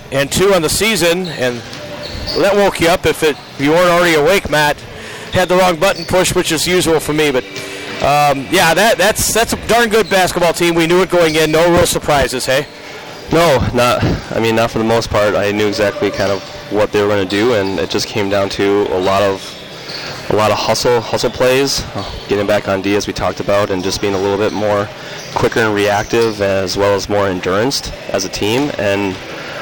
and 2 on the season, and that woke you up if you weren't already awake, Matt. Had the wrong button pushed, which is usual for me, but that's a darn good basketball team. We knew it going in. No real surprises, hey? No, not for the most part. I knew exactly kind of what they were going to do, and it just came down to a lot of hustle plays, getting back on D as we talked about, and just being a little bit more quicker and reactive, as well as more endurance as a team. And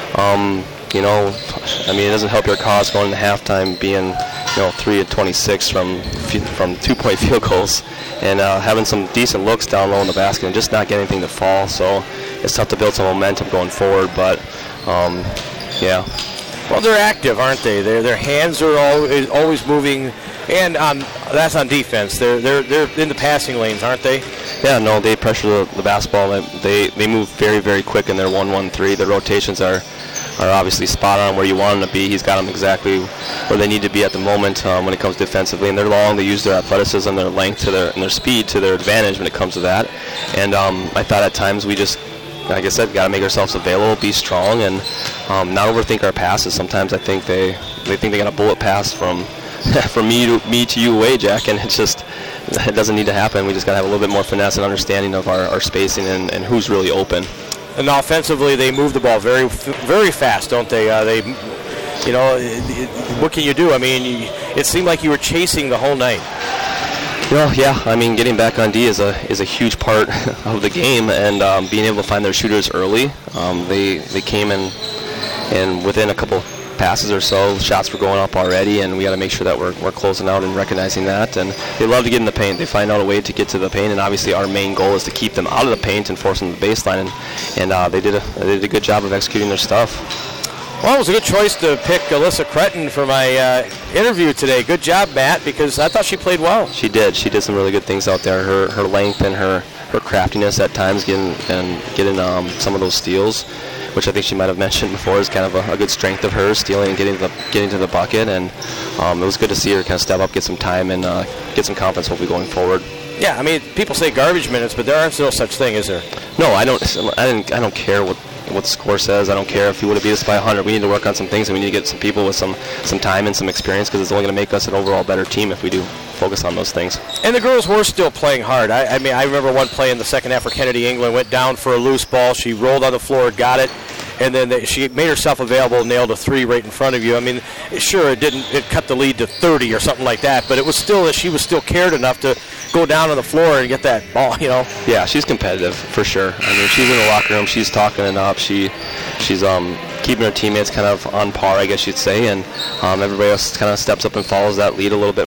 it doesn't help your cause going into halftime being 3 of 26 from 2-point field goals, and having some decent looks down low in the basket and just not getting anything to fall. So it's tough to build some momentum going forward, but yeah. Well, they're active, aren't they? Their hands are always moving, and that's on defense. They're in the passing lanes, aren't they? Yeah, no, they pressure the basketball. They move very, very quick in their 1-1-3. The rotations are obviously spot on where you want them to be. He's got them exactly where they need to be at the moment when it comes defensively. And they're long. They use their athleticism, their length, and their speed to their advantage when it comes to that. And I thought at times we just, like I said, got to make ourselves available, be strong, and not overthink our passes. Sometimes I think they think they got a bullet pass from me to you away, Jack, and it doesn't need to happen. We just got to have a little bit more finesse and understanding of our spacing and who's really open. And offensively, they move the ball very, very fast, don't they? What can you do? I mean, it seemed like you were chasing the whole night. Well, yeah. I mean, getting back on D is a huge part of the game, and being able to find their shooters early. They came in, and within a couple passes or so, shots were going up already, and we got to make sure that we're closing out and recognizing that. And they love to get in the paint. They find out a way to get to the paint, and obviously our main goal is to keep them out of the paint and force them to the baseline. And they did a good job of executing their stuff. Well, it was a good choice to pick Alyssa Cretton for my interview today. Good job, Matt, because I thought she played well. She did. She did some really good things out there. Her length and her craftiness at times, getting some of those steals, which I think she might have mentioned before, is kind of a good strength of hers, stealing and getting to the bucket. And it was good to see her kind of step up, get some time, and get some confidence hopefully going forward. Yeah, I mean, people say garbage minutes, but there aren't no such thing, is there? No, I don't care what the score says. I don't care if you would have beat us by 100. We need to work on some things, and we need to get some people with some time and some experience, because it's only going to make us an overall better team if we do focus on those things. And the girls were still playing hard. I mean, I remember one play in the second half where Kennedy England went down for a loose ball. She rolled on the floor, got it, and then she made herself available, nailed a 3 right in front of you. I mean, sure, it cut the lead to 30 or something like that, but it was still that she was still cared enough to go down on the floor and get that ball, Yeah, she's competitive for sure. I mean, she's in the locker room, she's talking it up, she's keeping her teammates kind of on par, I guess you'd say, and everybody else kind of steps up and follows that lead a little bit